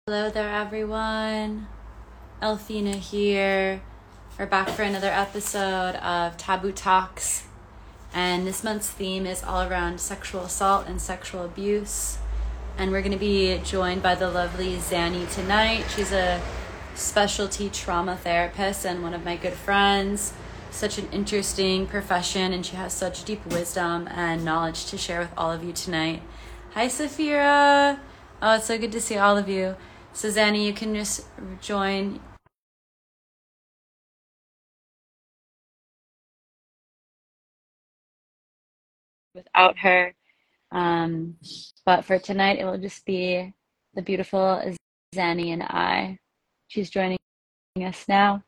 Hello there, everyone. Elfina here. We're back for another episode of Taboo Talks. And this month's theme is all around sexual assault and sexual abuse. And we're going to be joined by the lovely Zanny tonight. She's a specialty trauma therapist and one of my good friends. Such an interesting profession, and she has such deep wisdom and knowledge to share with all of you tonight. Hi, Safira. Oh, it's so good to see all of you. So, Zanny, you can just join. Without her. But for tonight, it will just be the beautiful Zanny and I. She's joining us now.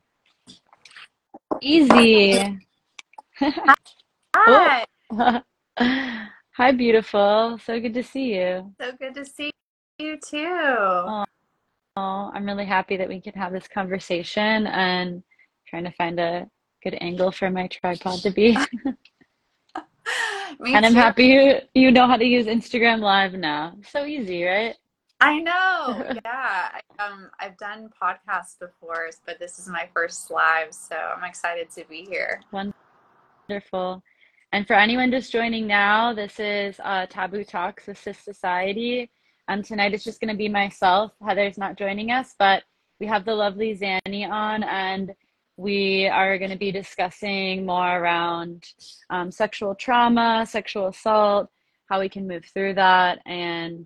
Easy. Oh. Hi. Hi, beautiful. So good to see you. So good to see you too. Oh, I'm really happy that we can have this conversation and trying to find a good angle for my tripod to be. Me And I'm too. happy you know how to use Instagram Live now. So easy, right? I know. Yeah. I've done podcasts before, but this is my first live, so I'm excited to be here. Wonderful. And for anyone just joining now, this is Taboo Talks with Sis Society. Tonight it's just going to be myself. Heather's not joining us, but we have the lovely Zanny on, and we are going to be discussing more around sexual trauma, sexual assault, how we can move through that. And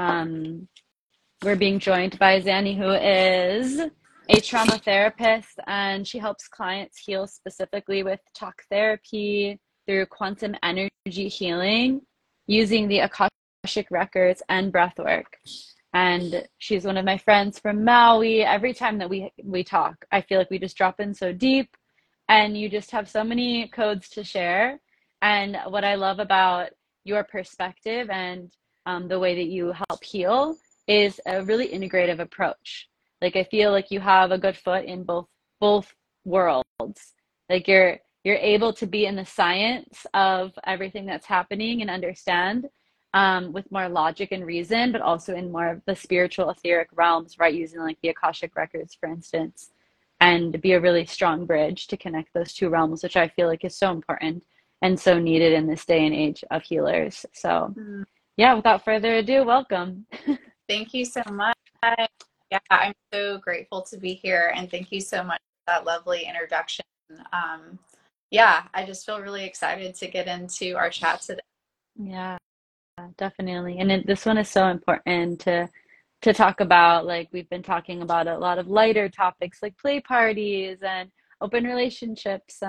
um, we're being joined by Zanny, who is a trauma therapist, and she helps clients heal specifically with talk therapy through quantum energy healing using the Akashic records and breath work. And she's one of my friends from Maui. Every time that we talk, I feel like we just drop in so deep, and you just have so many codes to share. And what I love about your perspective and the way that you help heal is a really integrative approach. Like I feel like you have a good foot in both worlds. Like you're able to be in the science of everything that's happening and understand with more logic and reason, but also in more of the spiritual etheric realms, right? Using like the Akashic records, for instance, and be a really strong bridge to connect those two realms, which I feel like is so important and so needed in this day and age of healers. So Mm, yeah, without further ado, welcome. Thank you so much. Yeah, I'm so grateful to be here, and thank you so much for that lovely introduction. Um, yeah, I just feel really excited to get into our chat today. Yeah, definitely. And this one is so important to talk about. Like we've been talking about a lot of lighter topics like play parties and open relationships.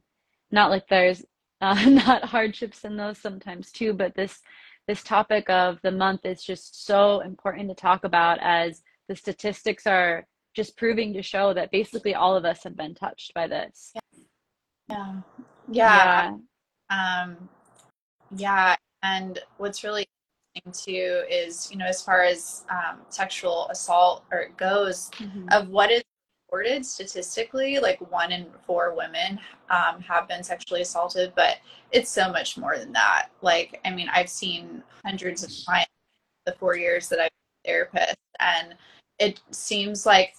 Not like there's not hardships in those sometimes too, but this topic of the month is just so important to talk about, as the statistics are just proving to show that basically all of us have been touched by this. Yeah. Yeah. Yeah. Um, Yeah, and what's really interesting too is, as far as sexual assault or it goes, Hmm. of what is reported statistically, like 1 in 4 women have been sexually assaulted, but it's so much more than that. Like, I mean, I've seen hundreds of clients the 4 years that I've been a therapist, and it seems like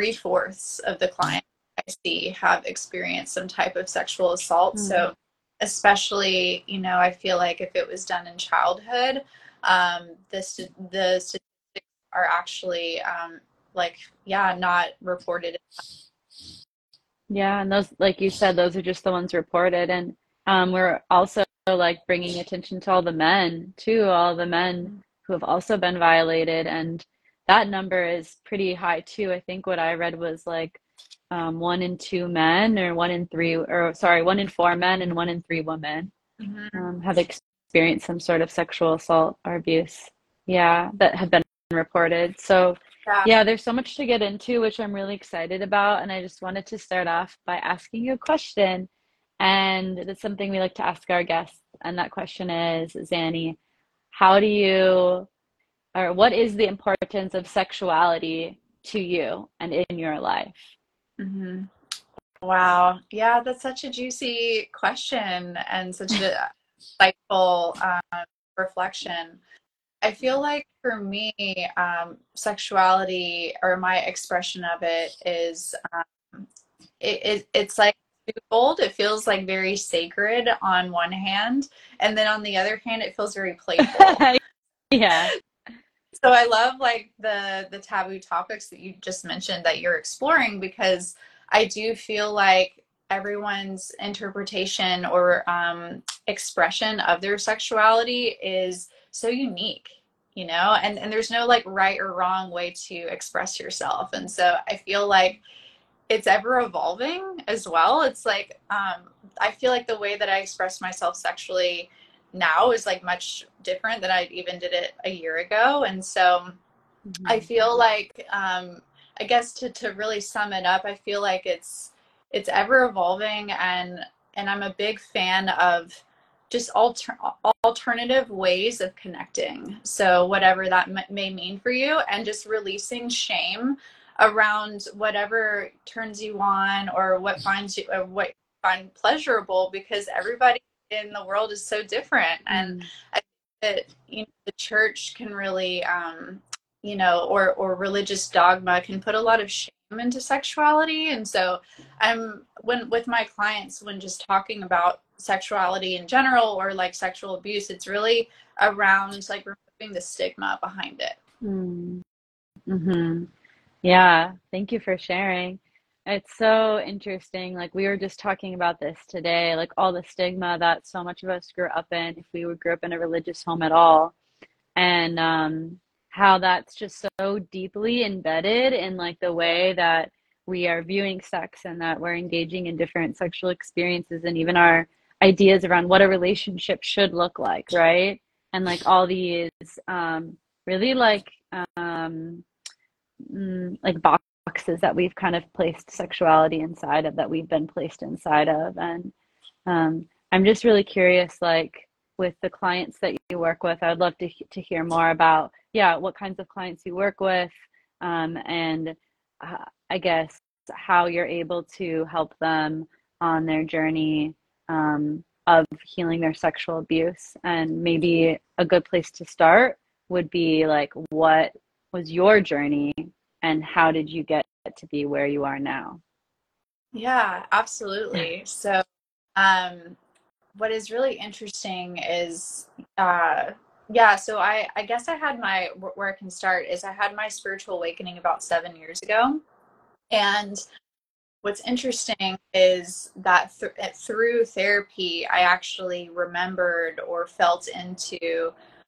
3/4 of the clients I see have experienced some type of sexual assault. Mm. So, especially, I feel like if it was done in childhood, the statistics are actually like, yeah, not reported. Yeah, and those, like you said, those are just the ones reported. And we're also like bringing attention to all the men too, all the men who have also been violated. And that number is pretty high too. I think what I read was like 1 in 2 men, or 1 in 3, or sorry, 1 in 4 men and 1 in 3 women Mhm. have experienced some sort of sexual assault or abuse. Yeah, that have been reported. So, Yeah. yeah, there's so much to get into, which I'm really excited about. And I just wanted to start off by asking you a question. And that's something we like to ask our guests. And that question is, Zanny, how do you, or what is the importance of sexuality to you and in your life? Mhm. Wow. Yeah, that's such a juicy question and such a insightful reflection. I feel like for me, sexuality or my expression of it is it's like twofold. It feels like very sacred on one hand, and then on the other hand, it feels very playful. Yeah. So I love like the taboo topics that you just mentioned that you're exploring because I do feel like everyone's interpretation or expression of their sexuality is so unique, you know, and there's no like right or wrong way to express yourself. And so I feel like it's ever evolving as well. It's like I feel like the way that I express myself sexually now is like much different than I even did it a year ago. And so I Mhm. feel like I guess to really sum it up, I feel like it's ever evolving and I'm a big fan of just alternative ways of connecting. So whatever that may mean for you and just releasing shame around whatever turns you on or what finds you or what you find pleasurable because everybody in the world is so different and Mm. I think that you know the church can really you know, or religious dogma can put a lot of shame into sexuality. And so I'm when with my clients when just talking about sexuality in general or like sexual abuse, it's really around like removing the stigma behind it. Mm. Hmm. Yeah, thank you for sharing. It's so interesting. Like we were just talking about this today, like all the stigma that so much of us grew up in, if we grew up in a religious home at all, and how that's just so deeply embedded in like the way that we are viewing sex and that we're engaging in different sexual experiences and even our ideas around what a relationship should look like, right? And like all these really um, like boxes that we've kind of placed sexuality inside of, that we've been placed inside of. And I'm just really curious, like with the clients that you work with, I'd love to hear more about, yeah, what kinds of clients you work with, and I guess how you're able to help them on their journey of healing their sexual abuse. And maybe a good place to start would be like, what was your journey and how did you get to be where you are now? Yeah, absolutely. So um what is really interesting is yeah, so I guess I had my where I can start is I had my spiritual awakening about 7 years ago. And what's interesting is that through therapy, I actually remembered or felt into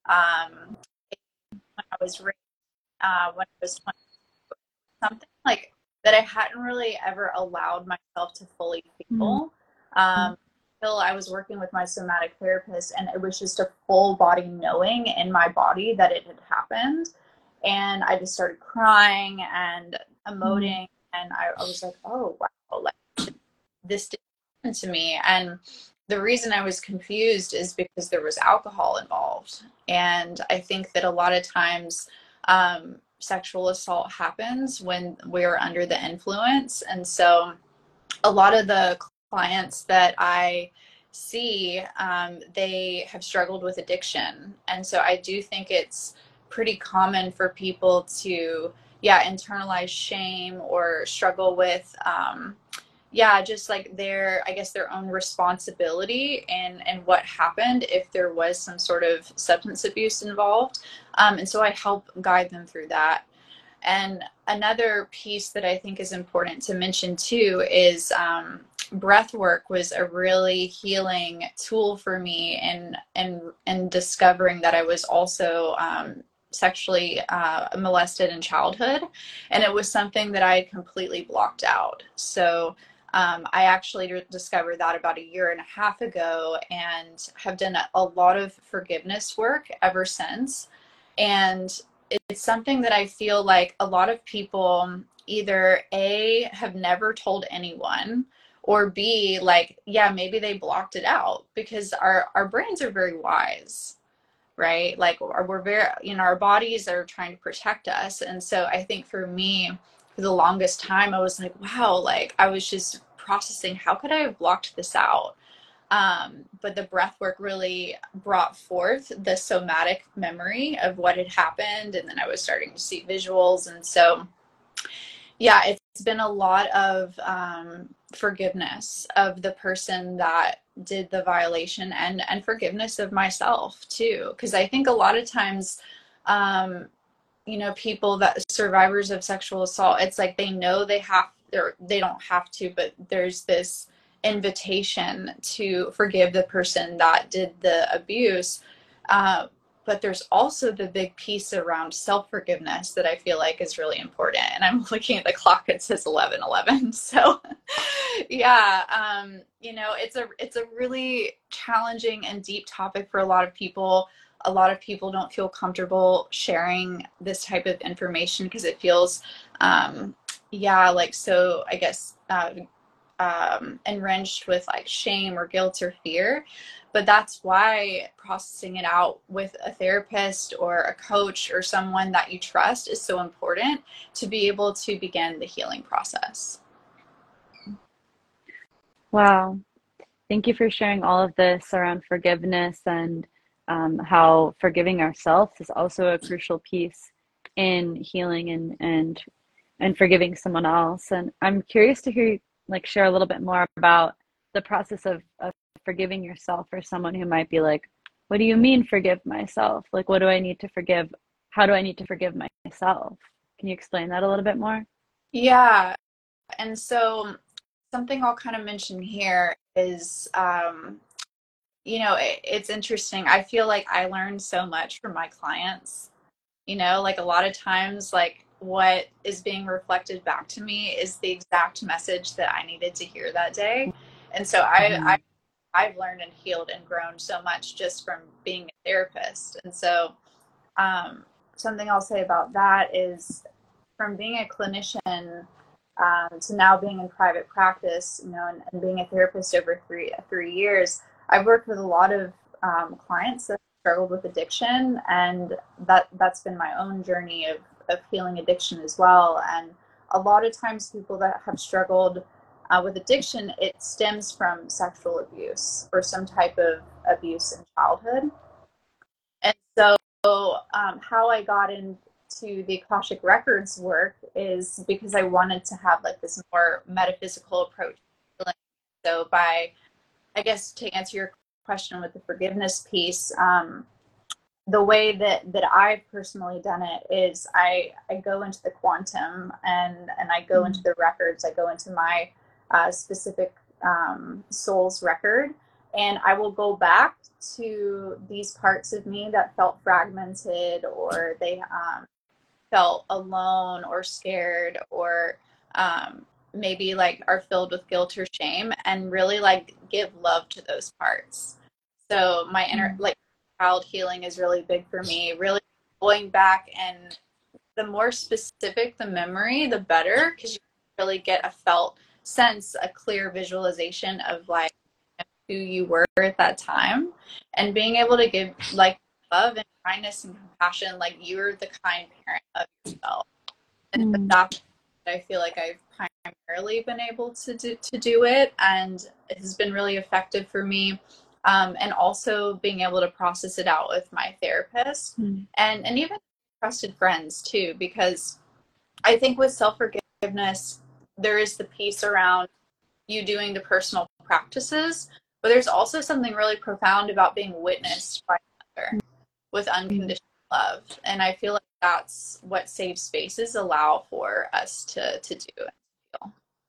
when I was when I was 20, something like that I hadn't really ever allowed myself to fully Mm. feel. Until I was working with my somatic therapist, and it was just a full body knowing in my body that it had happened. And I just started crying and Mm. emoting, and I was like, oh, wow, like this didn't happen to me. And the reason I was confused is because there was alcohol involved. And I think that a lot of times sexual assault happens when we're under the influence. And so a lot of the clients that I see, they have struggled with addiction. And so I do think it's pretty common for people to, yeah, internalize shame or struggle with, yeah, just like their, I guess, their own responsibility and what happened if there was some sort of substance abuse involved. And so I help guide them through that. And another piece that I think is important to mention too is breath work was a really healing tool for me and discovering that I was also sexually molested in childhood, and it was something that I had completely blocked out. So I actually discovered that about a year and a half ago, and have done a lot of forgiveness work ever since. And it's something that I feel like a lot of people either A, have never told anyone, or B, like, yeah, maybe they blocked it out because our brains are very wise, right? Like, we're very, you know, our bodies are trying to protect us. And so I think for me, for the longest time, I was like, wow, like, I was just processing, how could I have blocked this out? But the breath work really brought forth the somatic memory of what had happened. And then I was starting to see visuals. And so, yeah, it's been a lot of forgiveness of the person that did the violation, and forgiveness of myself too. Because I think a lot of times, people that survivors of sexual assault, it's like they know they don't have to, but there's this invitation to forgive the person that did the abuse. But there's also the big piece around self-forgiveness that I feel like is really important. And I'm looking at the clock, it says 11:11. So yeah, it's a really challenging and deep topic for a lot of people. A lot of people don't feel comfortable sharing this type of information because it feels, like, so I guess enriched with like shame or guilt or fear. But that's why processing it out with a therapist or a coach or someone that you trust is so important to be able to begin the healing process. Wow. Thank you for sharing all of this around forgiveness and how forgiving ourselves is also a crucial piece in healing and forgiving someone else. And I'm curious to hear you like share a little bit more about the process of forgiving yourself for someone who might be like, what do you mean forgive myself? Like, what do I need to forgive? How do I need to forgive myself? Can you explain that a little bit more? Yeah. And so something I'll kind of mention here is, it's interesting. I feel like I learned so much from my clients. Like a lot of times, like what is being reflected back to me is the exact message that I needed to hear that day. And so Mm-hmm. I've learned and healed and grown so much just from being a therapist. And so, something I'll say about that is from being a clinician, to now being in private practice, and being a therapist over three years, I've worked with a lot of clients that struggled with addiction, and that's been my own journey of healing addiction as well. And a lot of times, people that have struggled with addiction, it stems from sexual abuse or some type of abuse in childhood. And so, how I got into the Akashic Records work is because I wanted to have like this more metaphysical approach. So, I guess to answer your question with the forgiveness piece, the way that I've personally done it is I go into the quantum, and I go into the records. I go into my specific soul's record, and I will go back to these parts of me that felt fragmented, or they felt alone or scared, or maybe like are filled with guilt or shame, and really like give love to those parts. So my inner like child healing is really big for me, really going back, and the more specific the memory, the better, because you really get a felt sense, a clear visualization of like who you were at that time, and being able to give like love and kindness and compassion, like you're the kind parent of yourself. And Mm-hmm. that's, I feel like I've primarily been able to do it, and it has been really effective for me. And also being able to process it out with my therapist, and even trusted friends too, because I think with self forgiveness, there is the piece around you doing the personal practices, but there's also something really profound about being witnessed by another with unconditional love. And I feel like that's what safe spaces allow for us to do and feel.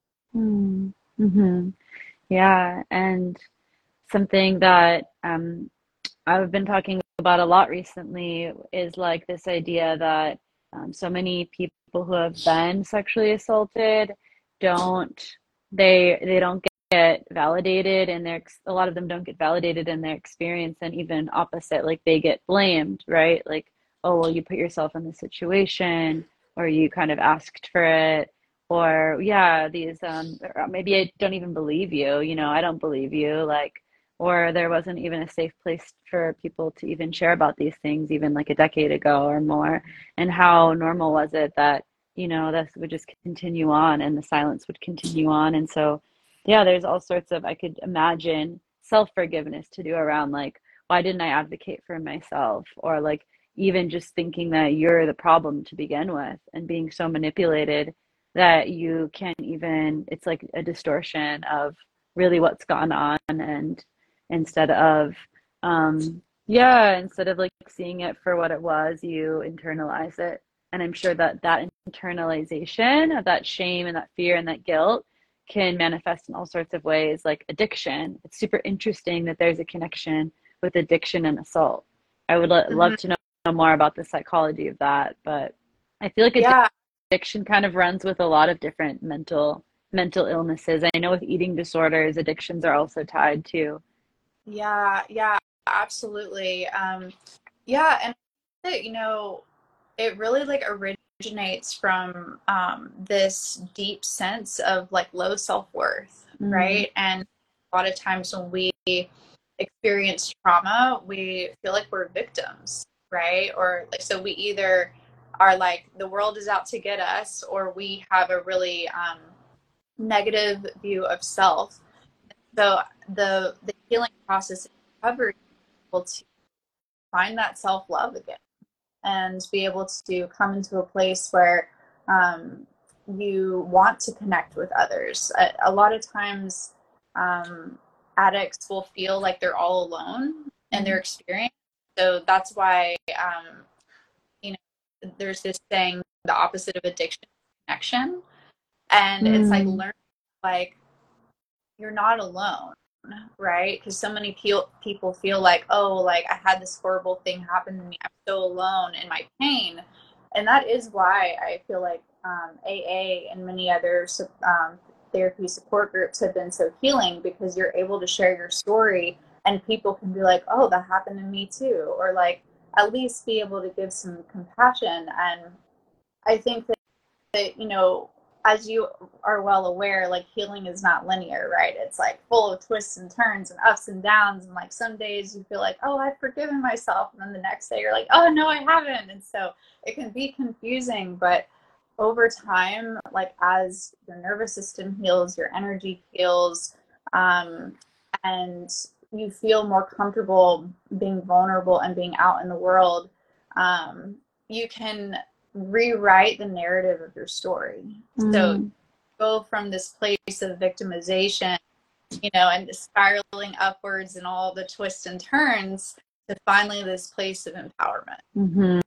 Mm-hmm. Yeah, and something that I've been talking about a lot recently is like this idea that so many people who have been sexually assaulted don't they don't get validated in their a lot of them don't get validated in their experience, and even opposite, like they get blamed, right? Like, oh well, you put yourself in this situation, or you kind of asked for it, or yeah, these or maybe I don't even believe you, I don't believe you, like, or there wasn't even a safe place for people to even share about these things even like a decade ago or more. And how normal was it that, this would just continue on and the silence would continue on. And so, yeah, there's all sorts of, I could imagine self-forgiveness to do around like, why didn't I advocate for myself? Or like even just thinking that you're the problem to begin with and being so manipulated that you can't even, it's like a distortion of really what's gone on. And instead of, yeah, instead of like seeing it for what it was, you internalize it. And I'm sure that that internalization of that shame and that fear and that guilt can manifest in all sorts of ways, like addiction. It's super interesting that there's a connection with addiction and assault. I would love Mhm. to know more about the psychology of that, but I feel like Yeah, addiction kind of runs with a lot of different mental illnesses. I know with eating disorders, addictions are also tied to. yeah, yeah, absolutely. Yeah, and you know, it really like originates from this deep sense of like low self-worth, Mm, right? And a lot of times when we experience trauma, we feel like we're victims, right? Or like, so we either are like the world is out to get us, or we have a really negative view of self. So the healing process in recovery is able to find that self-love again and be able to come into a place where um, you want to connect with others. A lot of times, um, addicts will feel like they're all alone in their mm, experience. So that's why, you know, there's this saying, the opposite of addiction is connection. And it's like mm, learn, like, you're not alone, right? Because so many people feel like, oh, like I had this horrible thing happen to me. I'm so alone in my pain. And that is why I feel like AA and many other therapy support groups have been so healing, because you're able to share your story and people can be like, oh, that happened to me too. Or like at least be able to give some compassion. And I think that, you know, as you are well aware, like healing is not linear, right? It's like full of twists and turns and ups and downs. And like some days you feel like, oh, I've forgiven myself. And then the next day you're like, oh, no, I haven't. And so it can be confusing. But over time, like as your nervous system heals, your energy heals, um, and you feel more comfortable being vulnerable and being out in the world, um, you can rewrite the narrative of your story. So mm. go from this place of victimization, you know, and spiraling upwards and all the twists and turns to finally this place of empowerment. Hmm.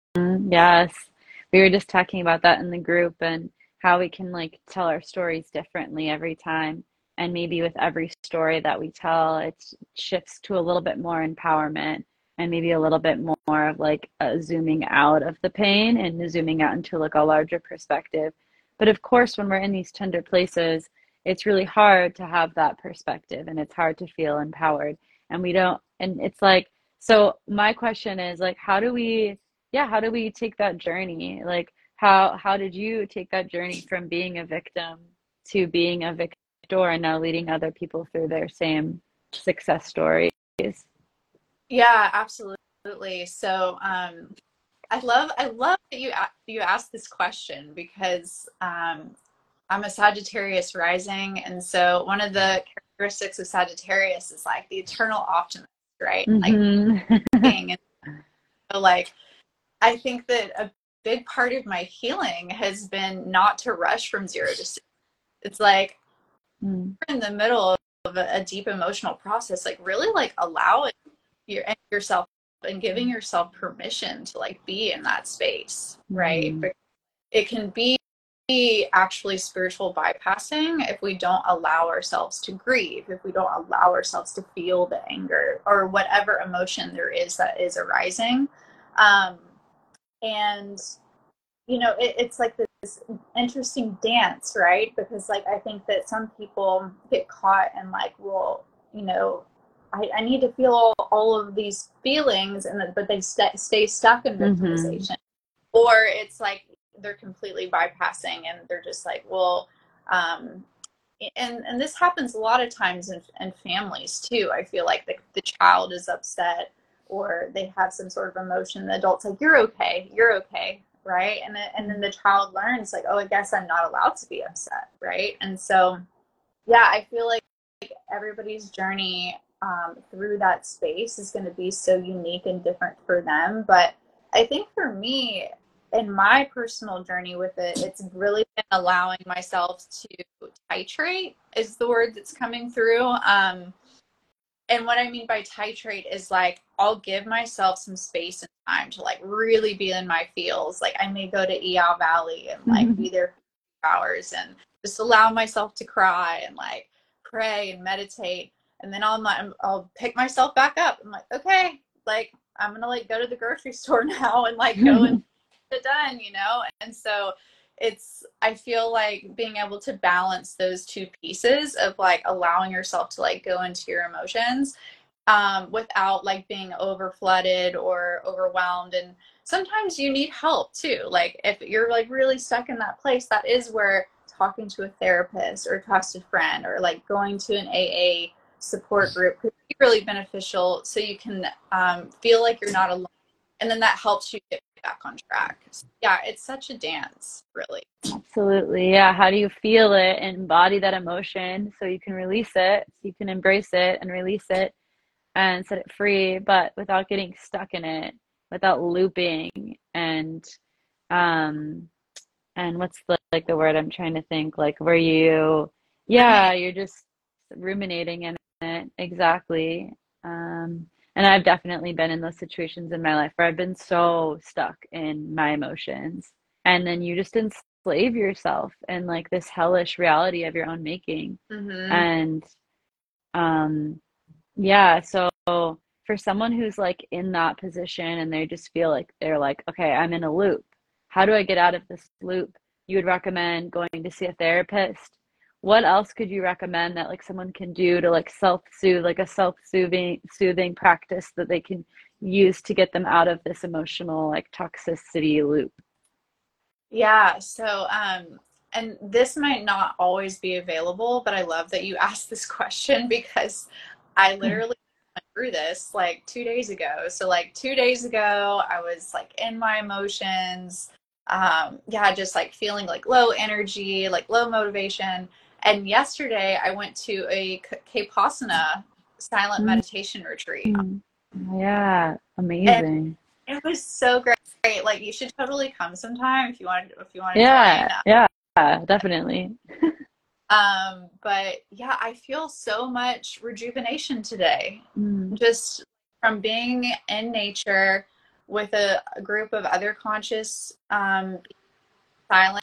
Yes. We were just talking about that in the group and how we can like tell our stories differently every time. And maybe with every story that we tell, it shifts to a little bit more empowerment and maybe a little bit more of like a zooming out of the pain and zooming out into like a larger perspective. But of course, when we're in these tender places, it's really hard to have that perspective and it's hard to feel empowered. And we don't, and it's like, so my question is like, how do we, yeah, how do we take that journey? Like how did you take that journey from being a victim to being a victor and now leading other people through their same success stories? Yeah, absolutely. So I love that you asked this question, because I'm a Sagittarius rising, and so one of the characteristics of Sagittarius is like the eternal optimist, right? Like Hmm. being, and so like I think that a big part of my healing has been not to rush from zero to 60. It's like in the middle of a deep emotional process, like really like allowing yourself and giving yourself permission to like be in that space, right? Hmm. But it can be actually spiritual bypassing if we don't allow ourselves to grieve, if we don't allow ourselves to feel the anger or whatever emotion there is that is arising. Um, and you know, it's like this interesting dance, right? Because like I think that some people get caught in like, well, you know, I need to feel all of these feelings, and but they stay stuck in Hmm. victimization, or it's like they're completely bypassing and they're just like, well, um, and this happens a lot of times in families too. I feel like the child is upset or they have some sort of emotion. The adult's like, you're okay, right? And then the child learns like, oh, I guess I'm not allowed to be upset, right? And so, yeah, I feel like everybody's journey through that space is going to be so unique and different for them. But I think for me, in my personal journey with it, it's really been allowing myself to titrate is the word that's coming through. And what I mean by titrate is like I'll give myself some space and time to like really be in my feels. Like I may go to Eow Valley and like be there for hours and just allow myself to cry and like pray and meditate. And then I'll pick myself back up. I'm like, okay, like I'm gonna like go to the grocery store now and like go and get it done, you know? And so I feel like being able to balance those two pieces of like allowing yourself to like go into your emotions without like being over flooded or overwhelmed. And sometimes you need help too. Like if you're like really stuck in that place, that is where talking to a therapist or a trusted friend or like going to an AA support group could be really beneficial so you can feel like you're not alone. And then that helps you get back on track. So, yeah, it's such a dance, really. Absolutely. Yeah. How do you feel it and embody that emotion so you can release it, so you can embrace it and release it and set it free, but without getting stuck in it, without looping um and what's the like the word I'm trying to think, like where Ruminate. you're just ruminating in it. Exactly. And I've definitely been in those situations in my life where I've been so stuck in my emotions. And then you just enslave yourself in like this hellish reality of your own making. Mm-hmm. And um yeah, so for someone who's like in that position and they just feel like they're like, okay, I'm in a loop. How do I get out of this loop? You would recommend going to see a therapist. What else could you recommend that like someone can do to like self-soothe, like a self-soothing practice that they can use to get them out of this emotional like toxicity loop? Yeah. So, and this might not always be available, but I love that you asked this question because I literally went through this like 2 days ago. So, like 2 days ago, I was like in my emotions. Yeah, just like feeling like low energy, like low motivation. And yesterday, I went to a Kapasana silent meditation retreat. Mm. Yeah, And amazing. it was so great. Like you should totally come sometime if you want to join. Yeah, yeah, definitely. But yeah, I feel so much rejuvenation today. Mm, Just from being in nature with a group of other conscious silence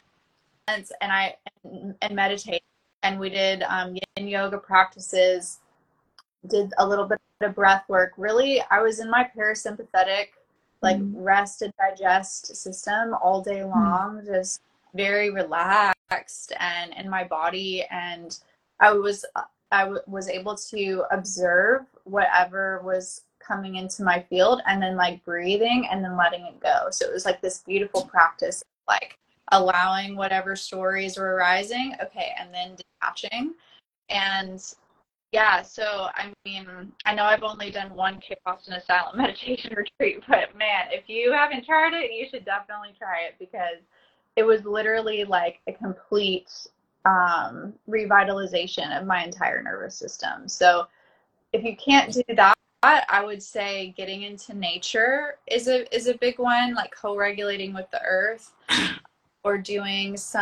and meditate. And we did yin yoga practices, did a little bit of breath work. Really, I was in my parasympathetic, like mm, rest and digest system all day mm, long, just very relaxed and in my body. And I was was able to observe whatever was coming into my field and then like breathing and then letting it go. So it was like this beautiful practice, like allowing whatever stories were arising, okay, and then detaching. And yeah, so I mean, I know I've only done one Vipassana silent meditation retreat, but man, if you haven't tried it, you should definitely try it because it was literally like a complete revitalization of my entire nervous system. So if you can't do that, I would say getting into nature is a big one, like co-regulating with the earth or doing some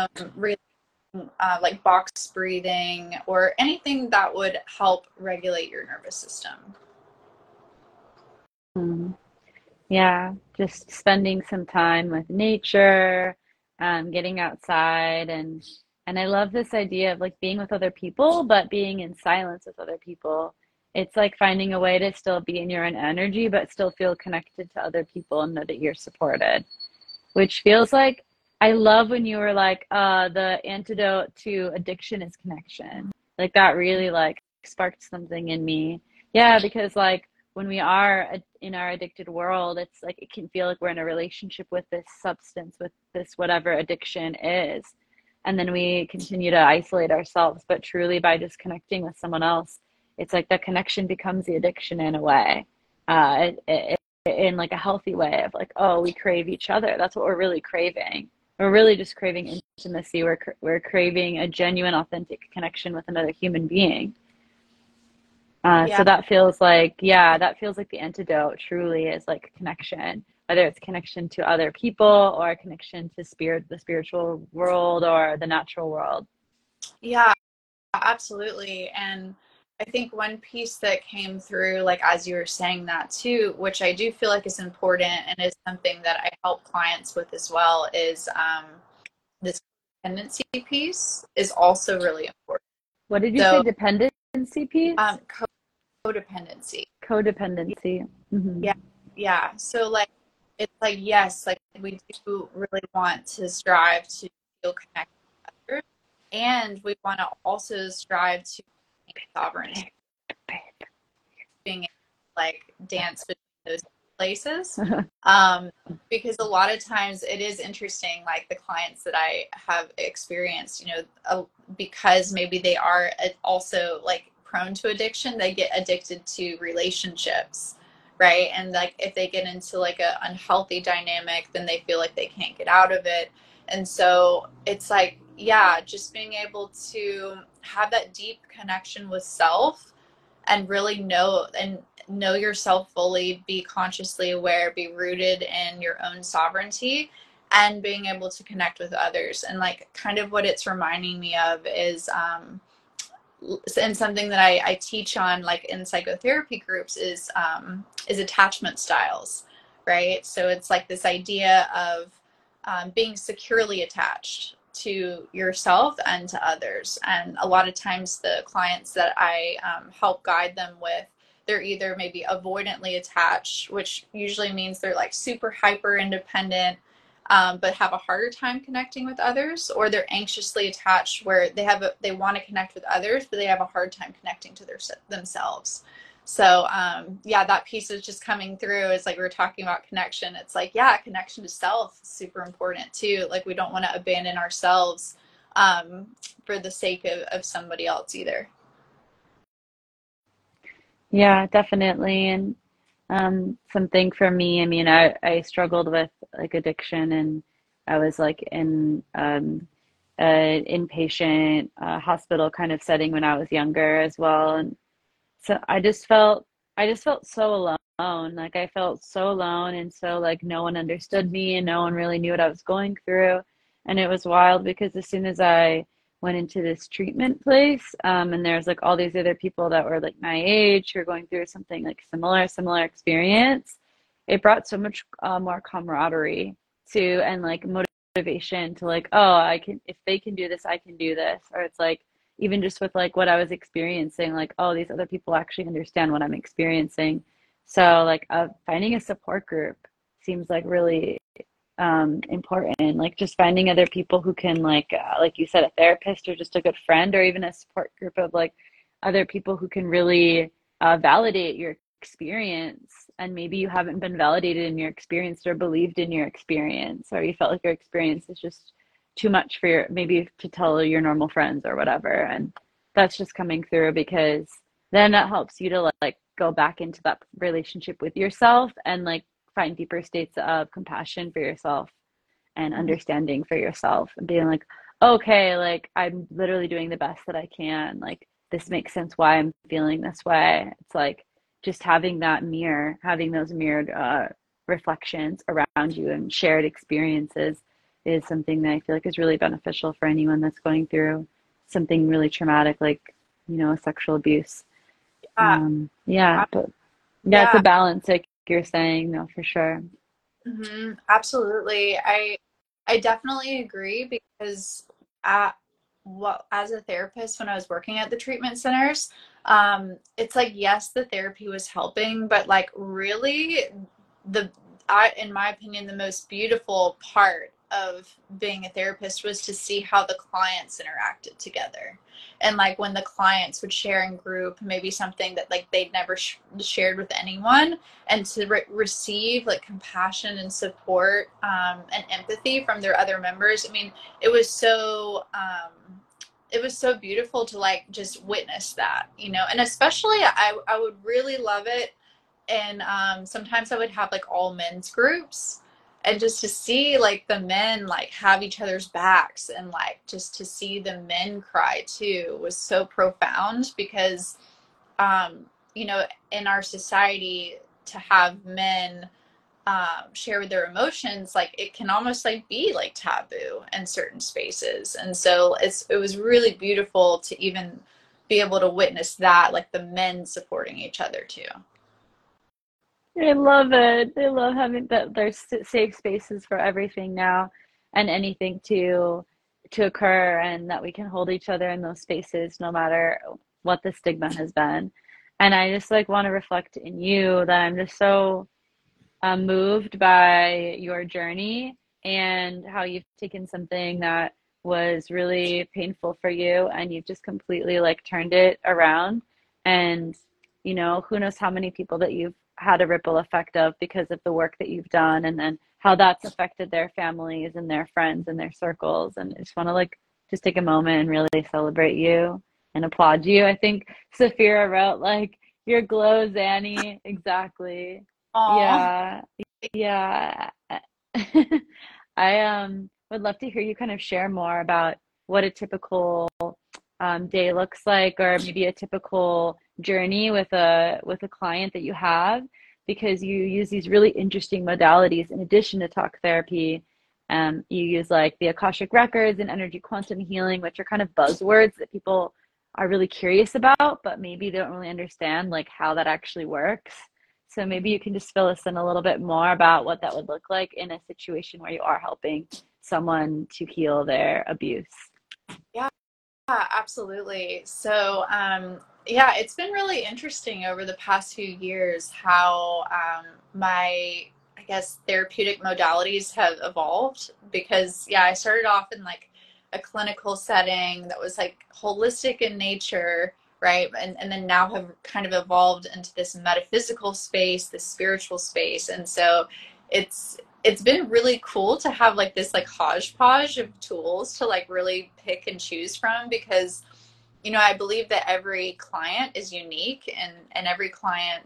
like box breathing or anything that would help regulate your nervous system. mm. Yeah, just spending some time with nature, getting outside and I love this idea of like being with other people, but being in silence with other people. It's like finding a way to still be in your own energy, but still feel connected to other people and know that you're supported, which feels like I love when you were like, the antidote to addiction is connection. Like that really like sparked something in me. Yeah, because like when we are in our addicted world, it's like it can feel like we're in a relationship with this substance, with this whatever addiction is. And then we continue to isolate ourselves. But truly, by just connecting with someone else, it's like the connection becomes the addiction in a way. In like a healthy way of like, oh, we crave each other. That's what we're really craving. We're really just craving intimacy. We're craving a genuine, authentic connection with another human being. Yeah. So that feels like, yeah, that feels like the antidote truly is like connection, whether it's connection to other people or connection to spirit, the spiritual world or the natural world. Yeah, absolutely. And I think one piece that came through, like as you were saying that too, which I do feel like is important and is something that I help clients with as well, is this dependency piece is also really important. What did you say? So, Dependency piece? um, codependency. Codependency. Yeah, yeah. So like it's like yes, like we do really want to strive to feel connected to others, and we want to also strive to gain sovereignty, being able to like dance between those places. Um, because a lot of times it is interesting, like the clients that I have experienced, because maybe they are also like prone to addiction, they get addicted to relationships, right? And like if they get into like a unhealthy dynamic, then they feel like they can't get out of it. And so it's like, yeah, just being able to have that deep connection with self and really know yourself fully, be consciously aware, be rooted in your own sovereignty, and being able to connect with others. And like kind of what it's reminding me of is and something that I teach on like in psychotherapy groups is attachment styles, right? So it's like this idea of being securely attached to yourself and to others. And a lot of times the clients that I help guide them with, they're either maybe avoidantly attached, which usually means they're like super hyper independent, but have a harder time connecting with others, or they're anxiously attached where they want to connect with others, but they have a hard time connecting to themselves. So yeah, that piece is just coming through. It's like we were talking about connection. It's like, yeah, connection to self is super important too. Like we don't want to abandon ourselves um, for the sake of somebody else either. Yeah, definitely. And something for me, I mean, I struggled with like addiction and I was like in an inpatient hospital kind of setting when I was younger as well. And so I just felt so alone. Like I felt so alone and so like no one understood me and no one really knew what I was going through. And it was wild because as soon as I went into this treatment place, and there's like all these other people that were like my age who are going through something like similar experience, it brought so much more camaraderie to and like motivation to like, oh, I can, if they can do this, I can do this. Or it's like even just with like what I was experiencing, like, oh, these other people actually understand what I'm experiencing. So like finding a support group seems like really important. Like just finding other people who can like you said, a therapist or just a good friend or even a support group of like other people who can really validate your experience. And maybe you haven't been validated in your experience or believed in your experience, or you felt like your experience is just too much for your maybe to tell your normal friends or whatever. And that's just coming through because then that helps you to like go back into that relationship with yourself and like find deeper states of compassion for yourself and Mhm. understanding for yourself and being like, okay, like I'm literally doing the best that I can. Like this makes sense why I'm feeling this way. It's like just having that mirror, having those mirrored reflections around you and shared experiences is something that I feel like is really beneficial for anyone that's going through something really traumatic, like, sexual abuse. Yeah, Yeah, but yeah, it's a yeah. balance, like you're saying, no, for sure. Absolutely. I definitely agree because as a therapist when I was working at the treatment centers, it's like yes, the therapy was helping, but like really the I in my opinion the most beautiful part of being a therapist was to see how the clients interacted together. And like when the clients would share in group maybe something that like they'd never shared with anyone, and to receive like compassion and support and empathy from their other members. I mean, it was so it was so beautiful to like just witness that, and especially I would really love it. And sometimes I would have like all men's groups, and just to see like the men like have each other's backs, and like just to see the men cry too was so profound because you know, in our society, to have men share their emotions, like it can almost like be like taboo in certain spaces. And so it was really beautiful to even be able to witness that, like the men supporting each other too. I love it. I love having that there's safe spaces for everything now and anything to occur, and that we can hold each other in those spaces no matter what the stigma has been. And I just like want to reflect in you that I'm just so moved by your journey and how you've taken something that was really painful for you and you've just completely like turned it around. And, you know, who knows how many people that you've had a ripple effect of because of the work that you've done, and then how that's affected their families and their friends and their circles. And I just want to like just take a moment and really celebrate you and applaud you. I think Safira wrote like, your glow, Zanny. Exactly. Oh, Yeah, yeah. I would love to hear you kind of share more about what a typical day looks like, or maybe a typical journey with a client that you have, because you use these really interesting modalities in addition to talk therapy. You use like the Akashic records and energy quantum healing, which are kind of buzzwords that people are really curious about, but maybe they don't really understand like how that actually works. So maybe you can just fill us in a little bit more about what that would look like in a situation where you are helping someone to heal their abuse. yeah. Yeah, absolutely. So, yeah, it's been really interesting over the past few years how my, I guess, therapeutic modalities have evolved. Because, yeah, I started off in like a clinical setting that was like holistic in nature, right? And then now have kind of evolved into this metaphysical space, this spiritual space. And so it's been really cool to have like this like hodgepodge of tools to like really pick and choose from, because you know, I believe that every client is unique, and every client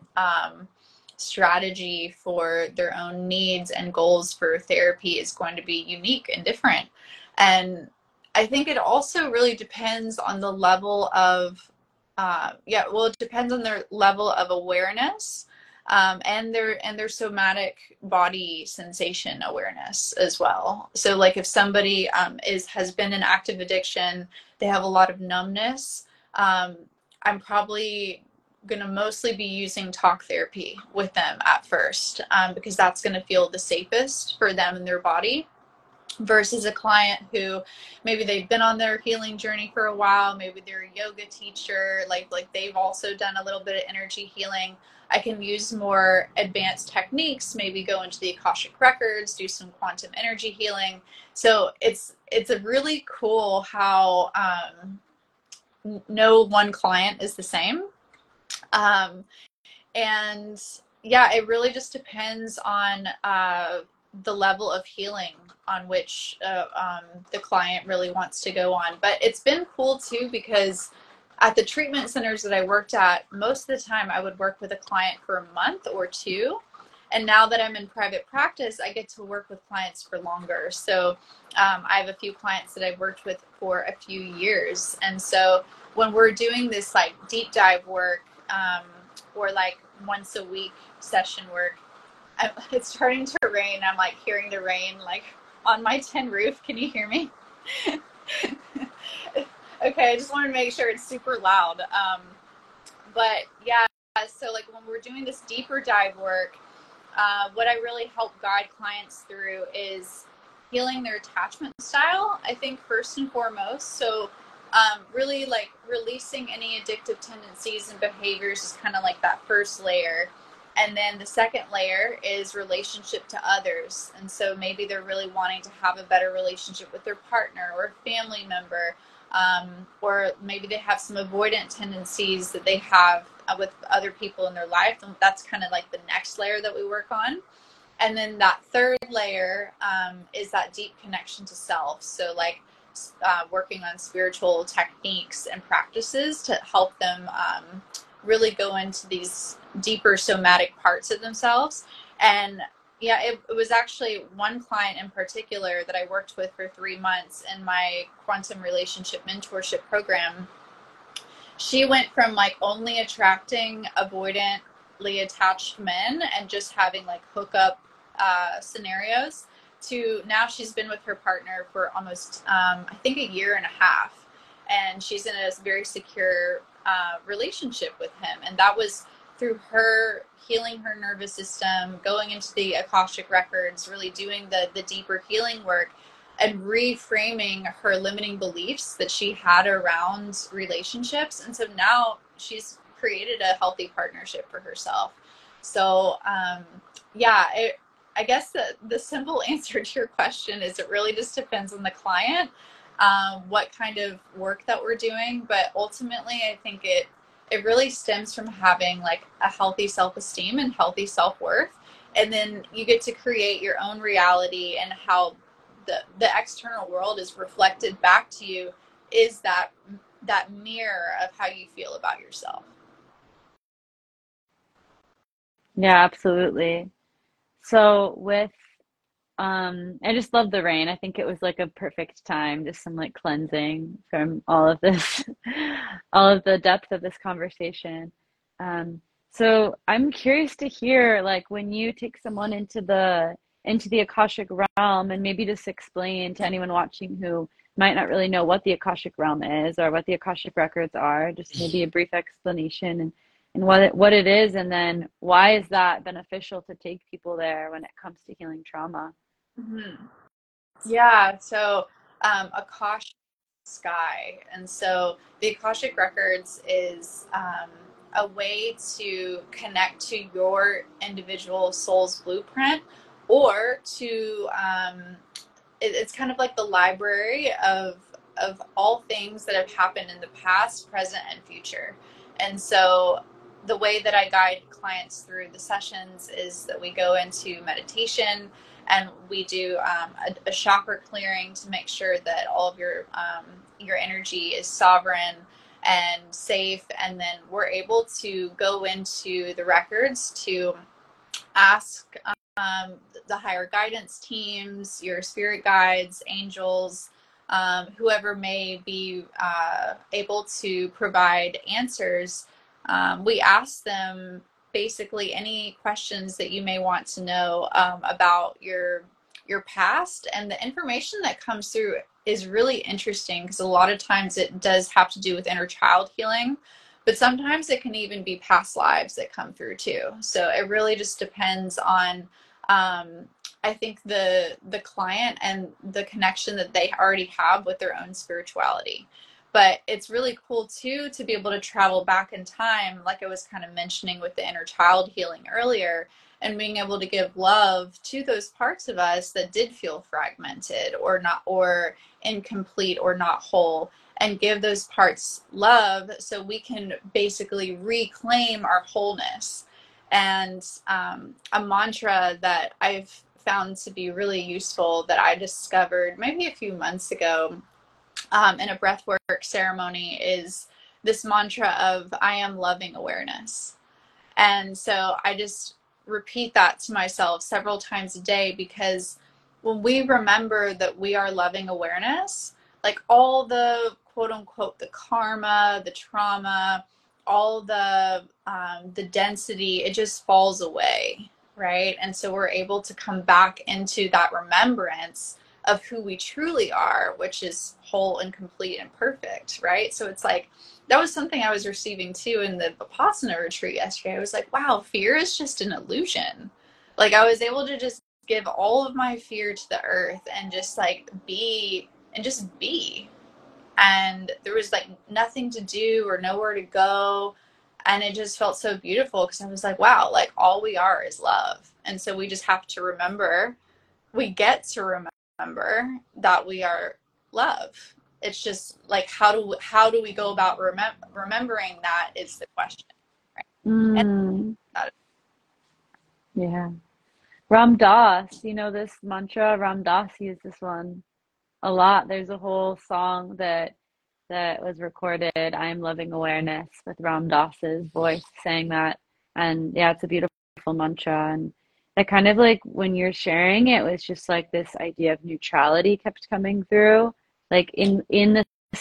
strategy for their own needs and goals for therapy is going to be unique and different. And I think it also really depends on the level of yeah, well, it depends on their level of awareness, and their somatic body sensation awareness as well. So, like, if somebody is has been in active addiction, they have a lot of numbness. Um, I'm probably going to mostly be using talk therapy with them at first, because that's going to feel the safest for them and their body, versus a client who maybe they've been on their healing journey for a while, maybe they're a yoga teacher, like they've also done a little bit of energy healing. I can use more advanced techniques, maybe go into the Akashic records, do some quantum energy healing. So it's a really cool how no one client is the same. um, and yeah, it really just depends on the level of healing on which the client really wants to go on. But it's been cool too, because at the treatment centers that I worked at, most of the time I would work with a client for a month or two. And now that I'm in private practice, I get to work with clients for longer. So I have a few clients that I've worked with for a few years. And so when we're doing this like deep dive work, or like once a week session work, it's starting to rain. I'm like hearing the rain like on my tin roof. Can you hear me? Okay, I just wanted to make sure it's super loud. But yeah, so like when we're doing this deeper dive work, what I really help guide clients through is healing their attachment style, I think, first and foremost. So, really like releasing any addictive tendencies and behaviors is kind of like that first layer. And then the second layer is relationship to others. And so maybe they're really wanting to have a better relationship with their partner or a family member, or maybe they have some avoidant tendencies that they have with other people in their life. And that's kind of like the next layer that we work on. And then that third layer is that deep connection to self. So, like, working on spiritual techniques and practices to help them really go into these deeper somatic parts of themselves. And yeah, it was actually one client in particular that I worked with for 3 months in my quantum relationship mentorship program. she went from like only attracting avoidantly attached men and just having like hookup scenarios to now she's been with her partner for almost, I think, a year and a half. And she's in a very secure relationship with him. And that was through her healing her nervous system, going into the Akashic records, really doing the deeper healing work and reframing her limiting beliefs that she had around relationships. And so now she's created a healthy partnership for herself. So, yeah, I guess the simple answer to your question is it really just depends on the client, what kind of work that we're doing. But ultimately, I think it really stems from having like a healthy self-esteem and healthy self-worth. And then you get to create your own reality, and how the external world is reflected back to you is that mirror of how you feel about yourself. Yeah, absolutely. So with I just love the rain. I think it was like a perfect time, just some like cleansing from all of this, all of the depth of this conversation. Um, so I'm curious to hear, like, when you take someone into the Akashic realm, and maybe just explain to anyone watching who might not really know what the Akashic realm is or what the Akashic records are, just maybe a brief explanation and what it is, and then why is that beneficial to take people there when it comes to healing trauma? Mm-hmm. Yeah, so Akashic sky. And so the Akashic Records is a way to connect to your individual soul's blueprint, or to, it's kind of like the library of all things that have happened in the past, present, and future. And so the way that I guide clients through the sessions is that we go into meditation, and we do a chakra clearing to make sure that all of your energy is sovereign and safe. And then we're able to go into the records to ask the higher guidance teams, your spirit guides, angels, whoever may be able to provide answers. We ask them basically any questions that you may want to know about your past, and the information that comes through is really interesting because a lot of times it does have to do with inner child healing, but sometimes it can even be past lives that come through too. So it really just depends on, I think, the client and the connection that they already have with their own spirituality. But it's really cool too to be able to travel back in time, like I was kind of mentioning with the inner child healing earlier, and being able to give love to those parts of us that did feel fragmented or not, or incomplete or not whole, and give those parts love so we can basically reclaim our wholeness. And a mantra that I've found to be really useful that I discovered maybe a few months ago in a breathwork ceremony is this mantra of I am loving awareness. And so I just repeat that to myself several times a day, because when we remember that we are loving awareness, like all the quote unquote the karma, the trauma, all the density, it just falls away, right? And so we're able to come back into that remembrance of who we truly are, which is whole and complete and perfect, right? So it's like that was something I was receiving too in the Vipassana retreat yesterday. I was like, wow, fear is just an illusion. Like I was able to just give all of my fear to the earth and just like be and just be. And there was like nothing to do or nowhere to go. And it just felt so beautiful because I was like, wow, like all we are is love. And so we just have to remember, we get to remember that we are love. It's just like how do we go about remembering that is the question, right? And Mm, that, yeah. Ram Dass, you know this mantra? Ram Dass used this one a lot. There's a whole song that was recorded, I Am Loving Awareness, with Ram Dass's voice saying that. And yeah, it's a beautiful mantra. And that kind of like when you're sharing it was just like this idea of neutrality kept coming through. Like in the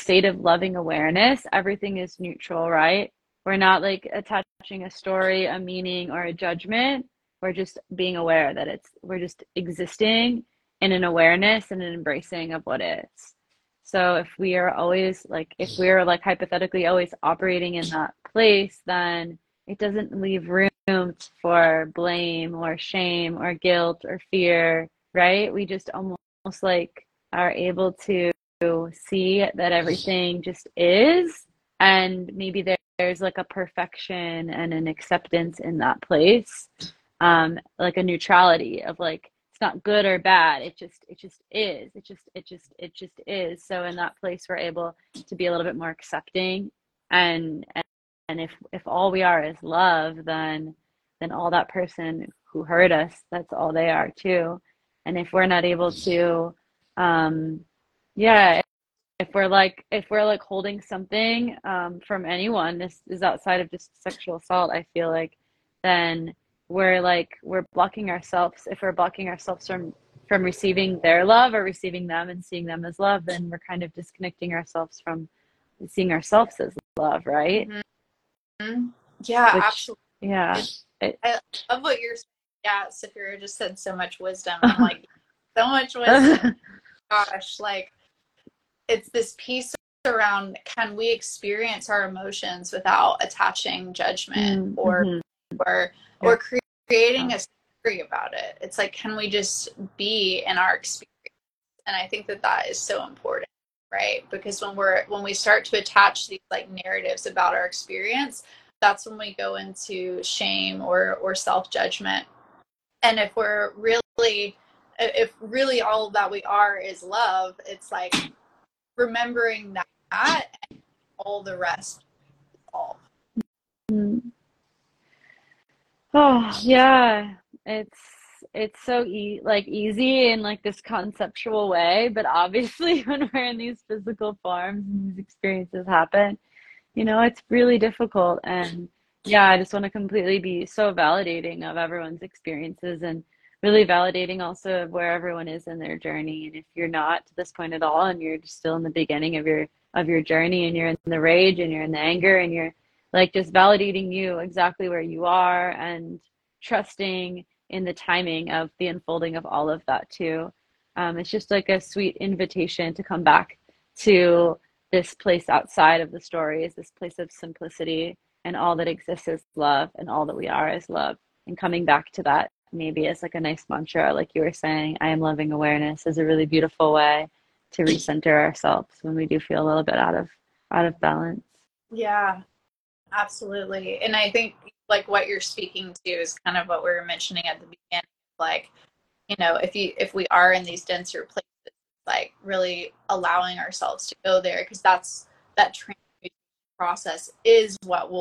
state of loving awareness, everything is neutral, right? We're not like attaching a story, a meaning, or a judgment. We're just being aware that we're just existing in an awareness and an embracing of what is. So if we are always like, if we're like hypothetically always operating in that place, then it doesn't leave room for blame or shame or guilt or fear, right? We just almost like are able to see that everything just is, and maybe there's like a perfection and an acceptance in that place, like a neutrality of like it's not good or bad, it just is, it just is. So in that place we're able to be a little bit more accepting, and if all we are is love, then all that person who hurt us, that's all they are too. And if we're not able to, yeah, if we're like holding something from anyone, this is outside of just sexual assault, I feel like, then we're blocking ourselves. If we're blocking ourselves from receiving their love or receiving them and seeing them as love, then we're kind of disconnecting ourselves from seeing ourselves as love, right? Mm-hmm. Yeah, Which, absolutely. yeah, I love what you're saying. Yeah, Saphira just said so much wisdom. I'm like, so much wisdom. Gosh, like it's this piece around, can we experience our emotions without attaching judgment or mm-hmm. or Yeah. or creating a story about it? It's like, can we just be in our experience? And I think that that is so important, right? Because when we start to attach these like narratives about our experience, that's when we go into shame or self-judgment. And if really all that we are is love, it's like remembering that, and all the rest all. Mm. Oh, yeah. It's it's so like easy in like this conceptual way, but obviously when we're in these physical forms and these experiences happen, it's really difficult. And yeah, I just want to completely be so validating of everyone's experiences and really validating also of where everyone is in their journey. And if you're not to this point at all and you're just still in the beginning of your journey and you're in the rage and you're in the anger and you're like just validating you exactly where you are and trusting in the timing of the unfolding of all of that too. It's just like a sweet invitation to come back to this place outside of the story, is this place of simplicity, and all that exists is love and all that we are is love. And coming back to that maybe as like a nice mantra, like you were saying, I am loving awareness, is a really beautiful way to recenter ourselves when we do feel a little bit out of balance. Yeah, absolutely. And I think like what you're speaking to is kind of what we were mentioning at the beginning. Like, if we are in these denser places, like really allowing ourselves to go there, because that transmutation process is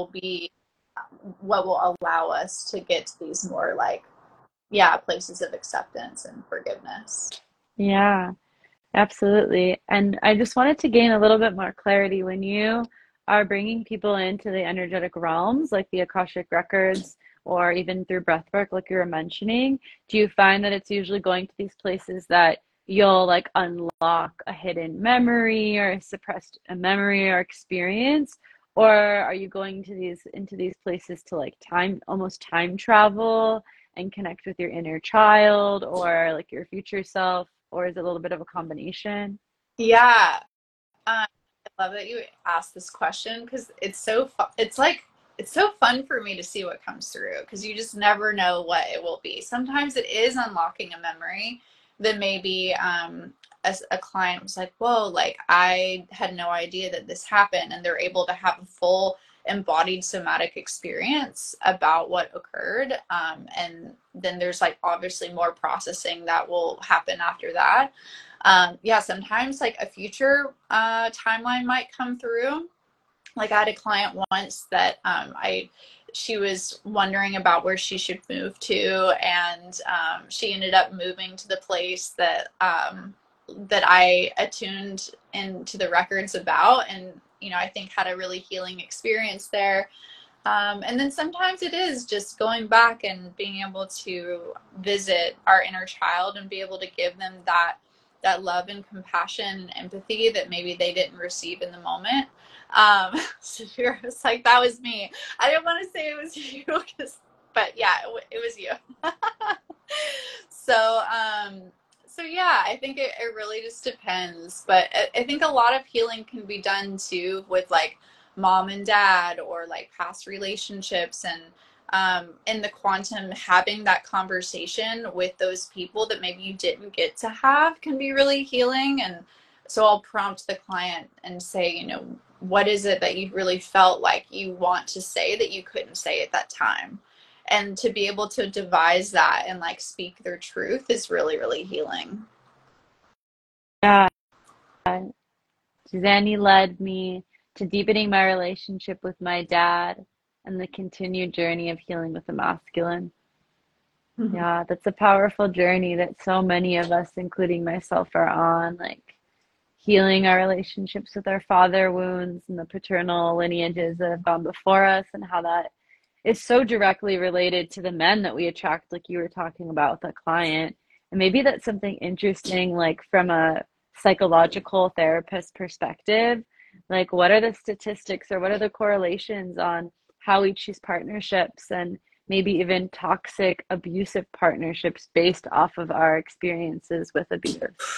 what will allow us to get to these more like, yeah, places of acceptance and forgiveness. Yeah. Absolutely. And I just wanted to gain a little bit more clarity when you are bringing people into the energetic realms, like the Akashic records, or even through breath work, like you were mentioning. Do you find that it's usually going to these places that you'll like unlock a hidden memory or a suppressed a memory or experience? Or are you going to these into these places to like almost time travel and connect with your inner child or like your future self? Or is it a little bit of a combination? Yeah, I love that you asked this question because it's so fun for me to see what comes through, because you just never know what it will be. Sometimes it is unlocking a memory that maybe as a client was like, whoa, like I had no idea that this happened, and they're able to have a full embodied somatic experience about what occurred. And then there's like obviously more processing that will happen after that. Yeah, sometimes like a future timeline might come through. Like I had a client once that she was wondering about where she should move to, and she ended up moving to the place that I attuned into the records about, and I think had a really healing experience there. And then sometimes it is just going back and being able to visit our inner child and be able to give them that love and compassion and empathy that maybe they didn't receive in the moment. So you're just like, that was me. I didn't want to say it was you, but yeah, it was you. So, so yeah, I think it really just depends. But I think a lot of healing can be done too with like mom and dad or like past relationships, and in the quantum, having that conversation with those people that maybe you didn't get to have can be really healing. And so I'll prompt the client and say, you know, what is it that you really felt like you want to say that you couldn't say at that time? And to be able to devise that and like speak their truth is really, really healing. Yeah. Suzanne led me to deepening my relationship with my dad and the continued journey of healing with the masculine. Mm-hmm. Yeah, that's a powerful journey that so many of us, including myself, are on, like healing our relationships with our father wounds and the paternal lineages that have gone before us, and how that is so directly related to the men that we attract, like you were talking about with a client. And maybe that's something interesting, like from a psychological therapist perspective. Like, what are the statistics or what are the correlations on how we choose partnerships, and maybe even toxic, abusive partnerships based off of our experiences with abuse?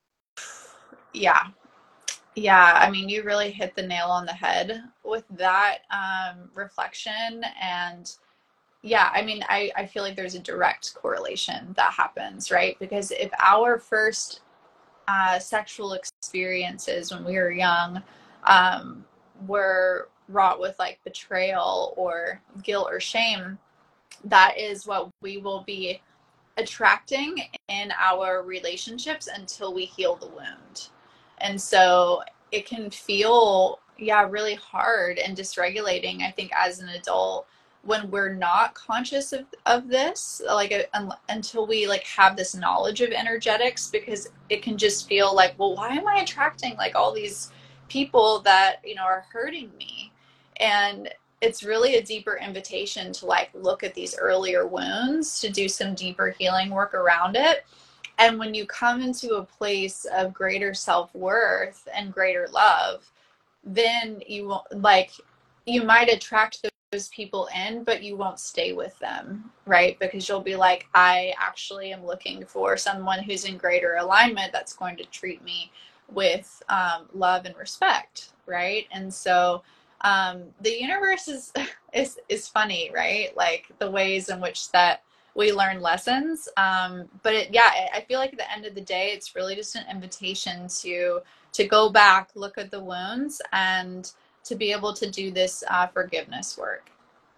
Yeah. Yeah. I mean, you really hit the nail on the head with that reflection. And yeah, I mean, I feel like there's a direct correlation that happens, right? Because if our first sexual experiences when we were young um, were wrought with like betrayal or guilt or shame, that is what we will be attracting in our relationships until we heal the wound. And so it can feel, yeah, really hard and dysregulating, I think, as an adult when we're not conscious of this, like until we like have this knowledge of energetics, because it can just feel like, well, why am I attracting like all these people that, you know, are hurting me? And it's really a deeper invitation to like look at these earlier wounds, to do some deeper healing work around it. And when you come into a place of greater self-worth and greater love, then you won't like, you might attract those people in, but you won't stay with them, right? Because you'll be like, I actually am looking for someone who's in greater alignment that's going to treat me with love and respect, right? And so the universe is is funny, right? Like the ways in which that we learn lessons. But yeah, I feel like at the end of the day, it's really just an invitation to go back, look at the wounds, and to be able to do this forgiveness work.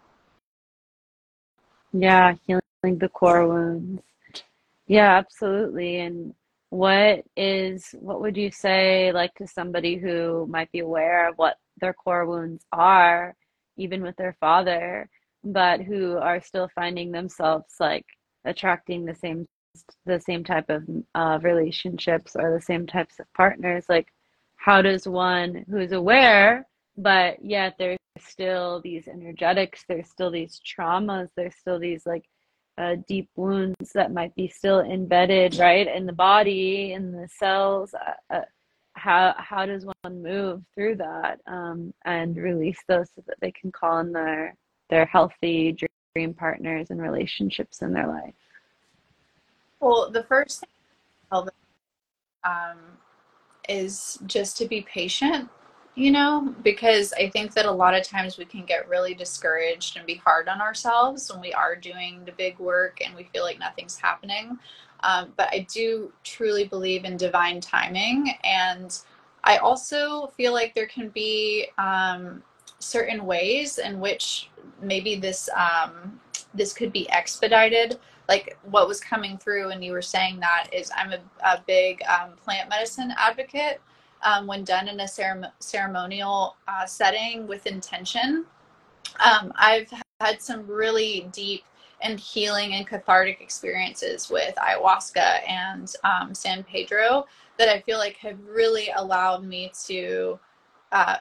Yeah, healing the core wounds. Yeah, absolutely. And what would you say like to somebody who might be aware of what their core wounds are, even with their father, but who are still finding themselves like attracting the same type of relationships or the same types of partners? Like, how does one who's aware, but yet there's still these energetics, there's still these traumas, there's still these like deep wounds that might be still embedded right in the body, in the cells. How does one move through that and release those so that they can call in their healthy dream partners and relationships in their life? Well, the first thing I tell them, um, is just to be patient, you know, because I think that a lot of times we can get really discouraged and be hard on ourselves when we are doing the big work and we feel like nothing's happening. But I do truly believe in divine timing. And I also feel like there can be certain ways in which maybe this could be expedited. Like what was coming through and you were saying that is I'm a big plant medicine advocate. When done in a ceremonial setting with intention, I've had some really deep and healing and cathartic experiences with ayahuasca and San Pedro that I feel like have really allowed me to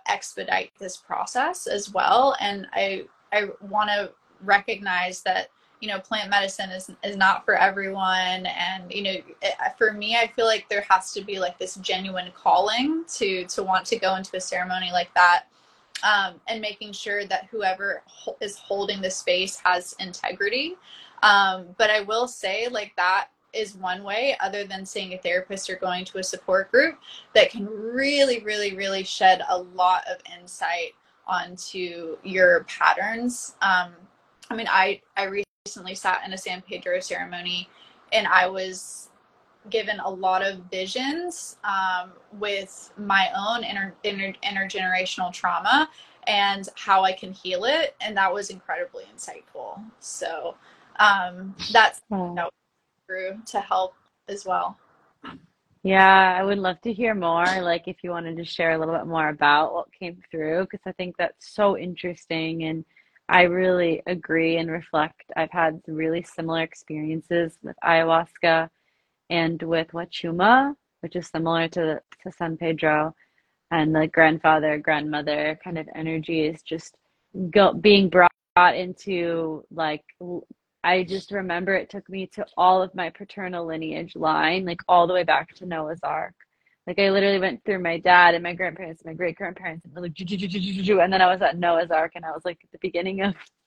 expedite this process as well. And I want to recognize that plant medicine is not for everyone. And, for me, I feel like there has to be like this genuine calling to want to go into a ceremony like that. And making sure that whoever is holding the space has integrity. But I will say, like, that is one way, other than seeing a therapist or going to a support group, that can really, really, really shed a lot of insight onto your patterns. I mean, I recently sat in a San Pedro ceremony, and I was given a lot of visions with my own intergenerational trauma and how I can heal it. And that was incredibly insightful. So that's Oh. that was through to help as well. Yeah, I would love to hear more, like if you wanted to share a little bit more about what came through, because I think that's so interesting and I really agree and reflect. I've had some really similar experiences with ayahuasca and with Wachuma, which is similar to San Pedro, and the grandfather, grandmother kind of energy is just being brought into like I just remember it took me to all of my paternal lineage line, like all the way back to Noah's Ark. Like I literally went through my dad and my grandparents, and my great grandparents, and like, and then I was at Noah's Ark, and I was like at the beginning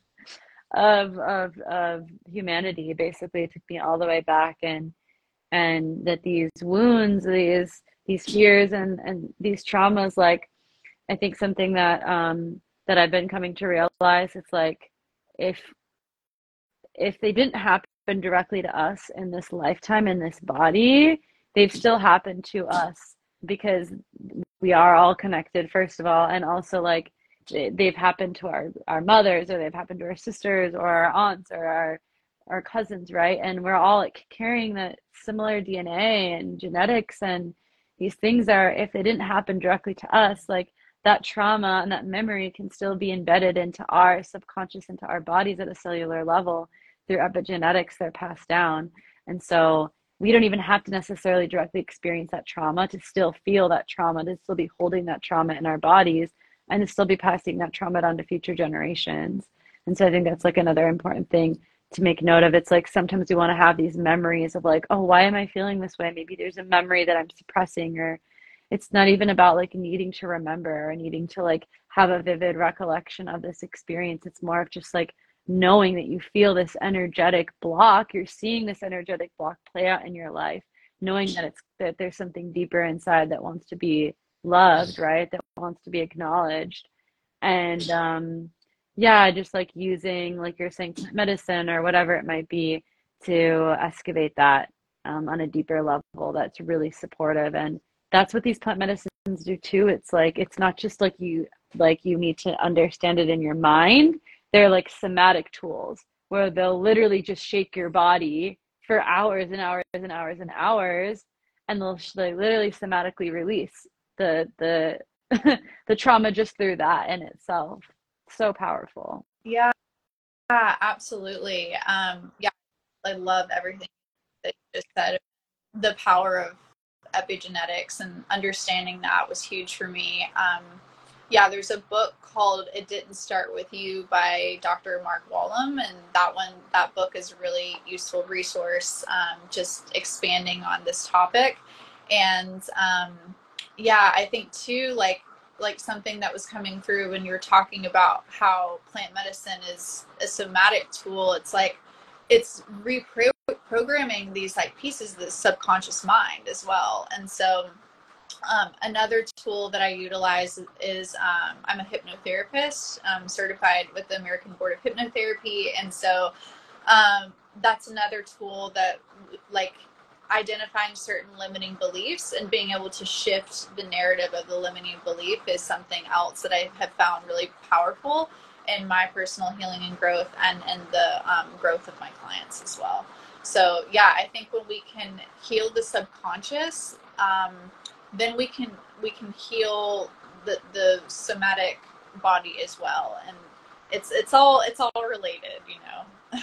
of humanity. Basically, it took me all the way back, and that these wounds, these fears, and these traumas, like I think something that I've been coming to realize, it's like if they didn't happen directly to us in this lifetime in this body, they've still happened to us because we are all connected, first of all, and also like they've happened to our mothers, or they've happened to our sisters or our aunts or our cousins, right? And we're all like carrying that similar DNA and genetics, and these things are, if they didn't happen directly to us, like that trauma and that memory can still be embedded into our subconscious, into our bodies at a cellular level through epigenetics. They're passed down. And so we don't even have to necessarily directly experience that trauma to still feel that trauma, to still be holding that trauma in our bodies, and to still be passing that trauma down to future generations. And so I think that's like another important thing to make note of. It's like sometimes we want to have these memories of like, oh, why am I feeling this way? Maybe there's a memory that I'm suppressing, or it's not even about like needing to remember or needing to like have a vivid recollection of this experience. It's more of just like knowing that you feel this energetic block, you're seeing this energetic block play out in your life, knowing that it's that there's something deeper inside that wants to be loved, right? That wants to be acknowledged. And yeah, just like using, like you're saying, medicine or whatever it might be to excavate that on a deeper level that's really supportive. And that's what these plant medicines do too. It's like it's not just like you need to understand it in your mind. They're like somatic tools where they'll literally just shake your body for hours and hours and hours and hours, and they literally somatically release the the trauma just through that in itself. So powerful. Yeah, absolutely. Yeah, I love everything that you just said. The power of epigenetics and understanding that was huge for me. Yeah, there's a book called "It Didn't Start with You" by Dr. Mark Wallum, and that book is a really useful resource, just expanding on this topic. And yeah, I think too, like something that was coming through when you were talking about how plant medicine is a somatic tool. It's like it's reprogramming these like pieces of the subconscious mind as well. And so another tool that I utilize is I'm a hypnotherapist, certified with the American Board of Hypnotherapy. And so that's another tool that, like, identifying certain limiting beliefs and being able to shift the narrative of the limiting belief is something else that I have found really powerful in my personal healing and growth, and the growth of my clients as well. So yeah, I think when we can heal the subconscious, then we can heal the somatic body as well, and it's all related, you know.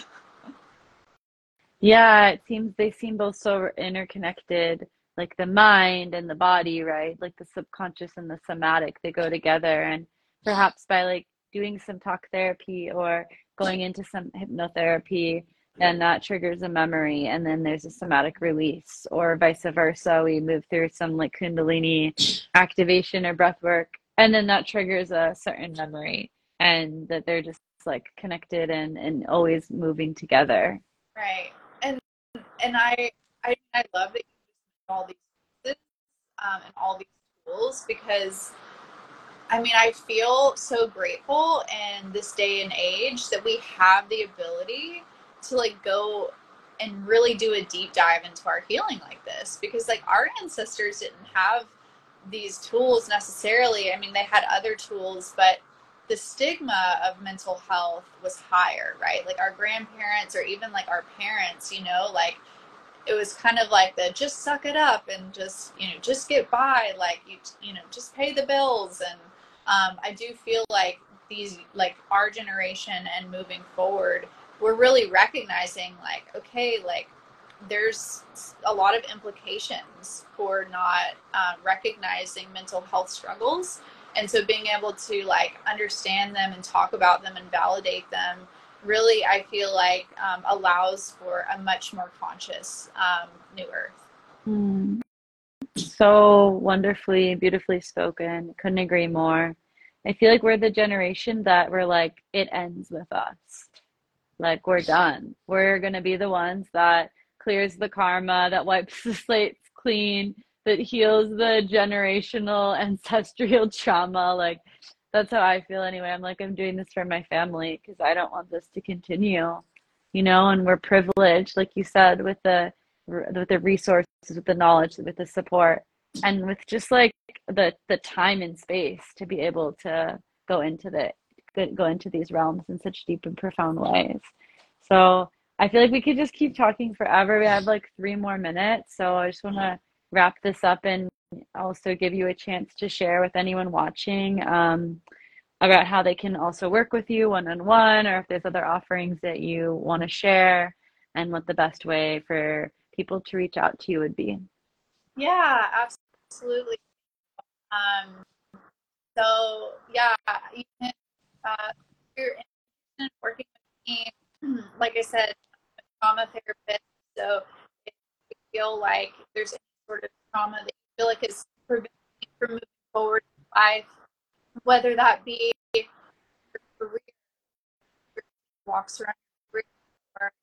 Yeah, it seems they seem both so interconnected, like the mind and the body, right? Like the subconscious and the somatic, they go together. And perhaps by like doing some talk therapy or going into some hypnotherapy, and that triggers a memory, and then there's a somatic release, or vice versa. We move through some like Kundalini activation or breath work, and then that triggers a certain memory, and that they're just like connected and always moving together. Right. And I love that you use all these pieces, and all these tools, because I mean, I feel so grateful in this day and age that we have the ability to like go and really do a deep dive into our healing like this, because like our ancestors didn't have these tools necessarily. I mean, they had other tools, but the stigma of mental health was higher, right? Like our grandparents or even like our parents, like it was kind of like the just suck it up and just just get by, like just pay the bills. And I do feel like these, like our generation and moving forward, we're really recognizing like, okay, like there's a lot of implications for not recognizing mental health struggles. And so being able to like understand them and talk about them and validate them really, I feel like allows for a much more conscious new earth. Mm. So wonderfully, beautifully spoken. Couldn't agree more. I feel like we're the generation that we're like, it ends with us. Like we're done. We're gonna be the ones that clears the karma, that wipes the slates clean, that heals the generational ancestral trauma. Like that's how I feel anyway. I'm like, I'm doing this for my family because I don't want this to continue, and we're privileged, like you said, with the resources, with the knowledge, with the support, and with just like the time and space to be able to go into the go into these realms in such deep and profound ways. So I feel like we could just keep talking forever. We have like 3 more minutes, so I just want to wrap this up and also give you a chance to share with anyone watching about how they can also work with you one on one, or if there's other offerings that you want to share, and what the best way for people to reach out to you would be. Yeah, absolutely. Um, so yeah, you can, if you're interested in working with me, like I said, I'm a trauma therapist. So if you feel like there's any sort of trauma that you feel like is preventing you from moving forward in life, whether that be your career, your walks around your career, or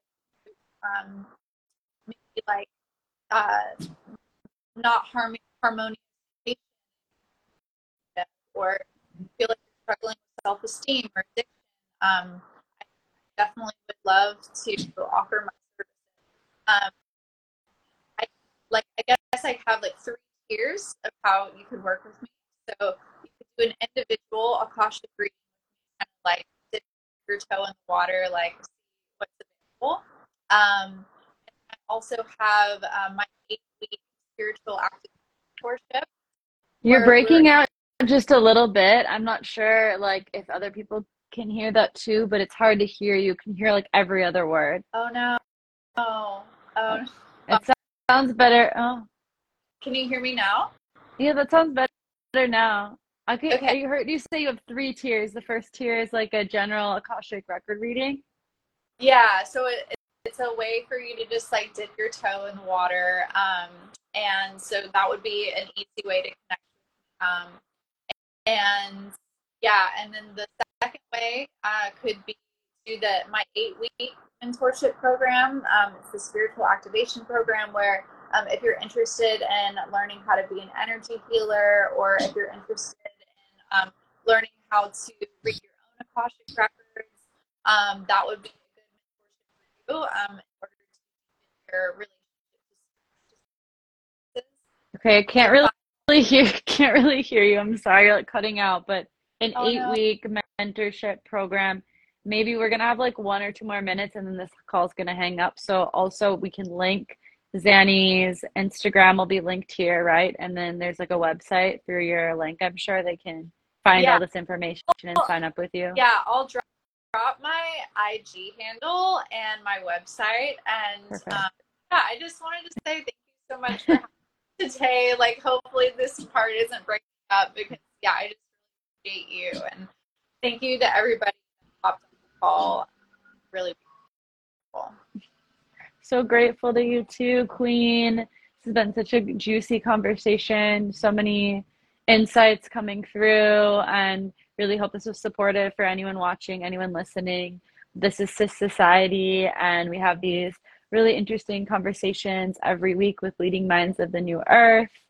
maybe like not harmonious relationship, or feel like you're struggling with self-esteem or addiction, I definitely would love to offer my services. Um, I I guess I have like 3 tiers of how you could work with me. So you could do an individual Akashic reading, kind of like dip your toe in the water, like see what's available. And I also have my 8-week spiritual active mentorship, You're where we're breaking out just a little bit. I'm not sure like if other people can hear that too, but it's hard to hear. You can hear like every other word. oh no, oh, Oh, oh, it sounds better. Oh, can you hear me now? yeah, that sounds better now. Okay, Okay. I heard you say you have 3 tiers. The first tier is like a general Akashic record reading. Yeah, so it's a way for you to just like dip your toe in the water. And so that would be an easy way to connect. And yeah, and then the second way could be to my 8-week mentorship program. It's the spiritual activation program where if you're interested in learning how to be an energy healer, or if you're interested in learning how to read your own Akashic records, that would be a good mentorship for you in order to deepen your relationship to spirits. Okay, I And can't then really hear can't really hear you. I'm sorry, you're like cutting out, but an oh eight no, week mentorship program. Maybe we're gonna have like 1 or 2 more minutes and then this call's gonna hang up. So also we can link Zanny's Instagram will be linked here, right? And then there's like a website through your link. I'm sure they can find yeah, all this information and sign up with you. yeah, I'll drop my IG handle and my website. And Perfect. yeah, I just wanted to say thank you so much for having me today. Like, hopefully, this part isn't breaking up, because, yeah, I just really appreciate you. And thank you to everybody that popped on the call. Really Cool. So grateful to you too, Queen. This has been such a juicy conversation. So many insights coming through, and really hope this was supportive for anyone watching, anyone listening. This is Sis Society, and we have these really interesting conversations every week with leading minds of the new earth.